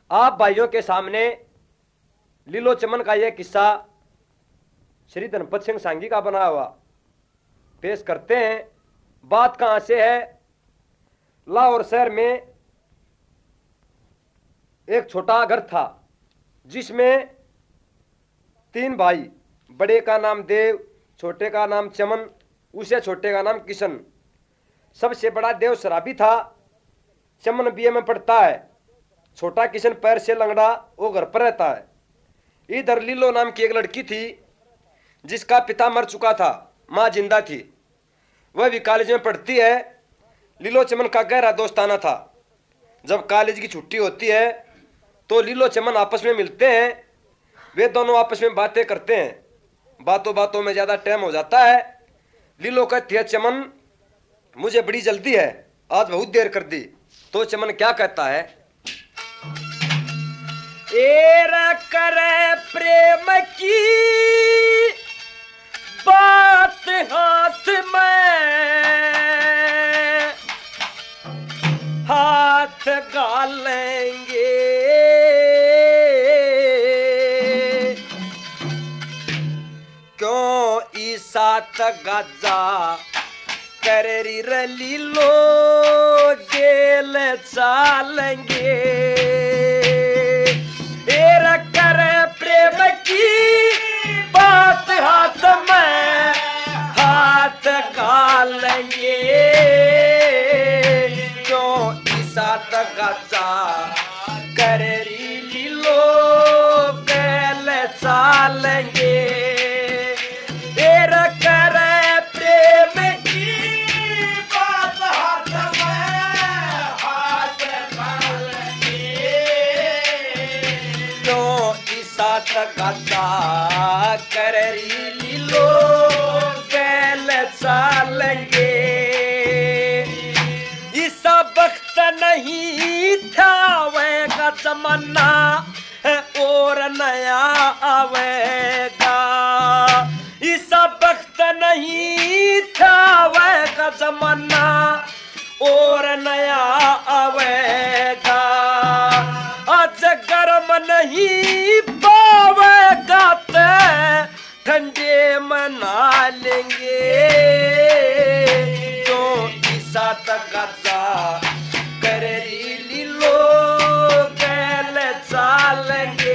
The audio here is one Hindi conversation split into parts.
आप भाइयों के सामने लीलो चमन का यह किस्सा श्री धनपत सिंह सांगी का बना हुआ पेश करते हैं। बात कहां से है? लाहौर शहर में एक छोटा घर था जिसमें 3 भाई, बड़े का नाम देव, छोटे का नाम चमन, उसे छोटे का नाम किशन। सबसे बड़ा देव शराबी था। चमन बीए में पढ़ता है। छोटा किशन पैर से लंगड़ा, वो घर पर रहता है। इधर लीलो नाम की एक लड़की थी जिसका पिता मर चुका था, मां जिंदा थी। वह भी कॉलेज में पढ़ती है। लीलो चमन का गहरा दोस्ताना था। जब कॉलेज की छुट्टी होती है तो लीलो चमन आपस में मिलते हैं। वे दोनों आपस में बातें करते हैं। बातों बातों में ज्यादा टाइम हो जाता है। लीलो कहती है, चमन मुझे बड़ी जल्दी है, आज बहुत देर कर दी। तो चमन क्या कहता है? एरा करे प्रेम की बात हाथ में, हाथ गालेंगे क्यों ईसा तगाजा करेरी रली लो जेल चालेंगे। एरा करे प्रेम की बात हाथ में, हाथ गालेंगे क्यों ईसा तगाजा करेरी लो जेल चालेंगे। एरा करे प्रेम गाता करी लीलो गैल चालेंगे। ऐसा वक्त नहीं था आवेगा जमाना और नया आवेगा। ऐसा वक्त नहीं था आवेगा जमाना और नया आवेगा। आज गर्म नहीं पावेगा ते ठंडे मना लेंगे तो ईसा तगाजा करेरी लीलो गैल चालेंगे।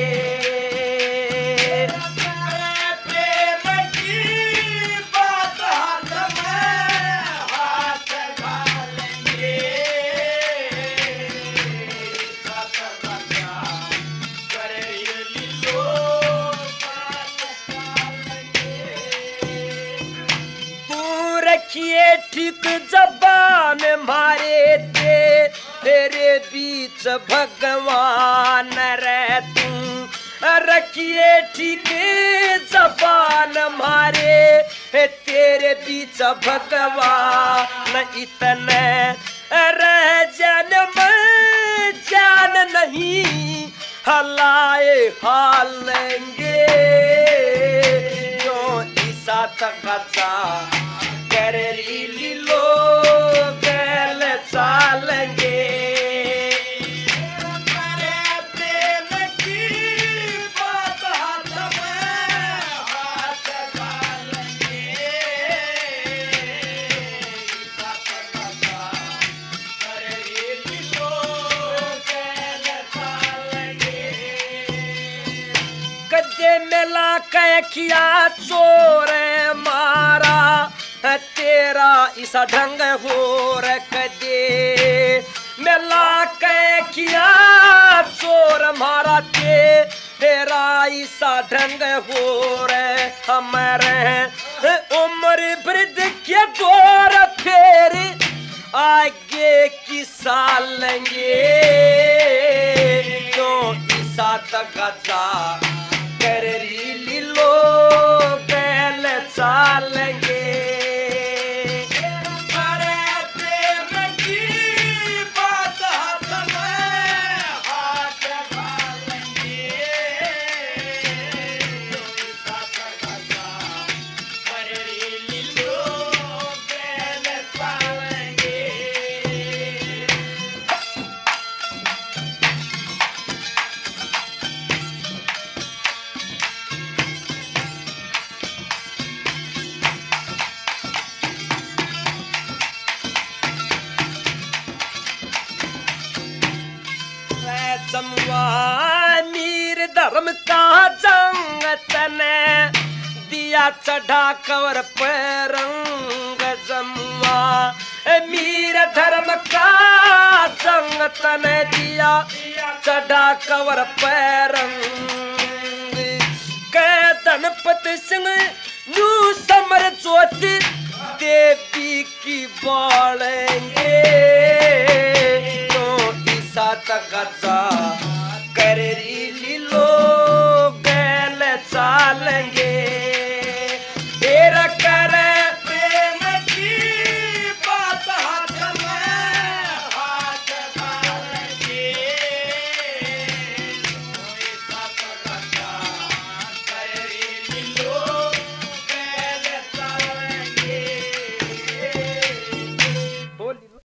रखिए ठीक जबान मारे तेरे बीच भगवान रे तू। रखिए ठीक जबान मारे तेरे बीच भगवान। इतने रह जन्म जान नहीं हलाए हालेंगे क्यों ईसा तगाजा करेरी लीलो गैल चालेंगे। प्रेम की बात हाथ में, हाथ गालेंगे करेरी लीलो गैल चालेंगे। गद्दे मिला के किया चोर मारा तेरा इसा ढंग हो रखदे। मिला के किया चोर मारा तेरा इसा ढंग हो रे। हमारे उम्र वृद्ध के दौर फेर आगे की सालेंगे क्यों ईसा तगाजा करेरी लीलो गैल चालेंगे। जमुआ मीर धर्म का जंग तने दिया चढ़ा कवर पर रंग जमुआ मीर धर्म का जंग तने दिया चढ़ा कवर पर रंग के धनपत सिंह नू समर ज्योति देवी की बालेंगे तो ईसा तक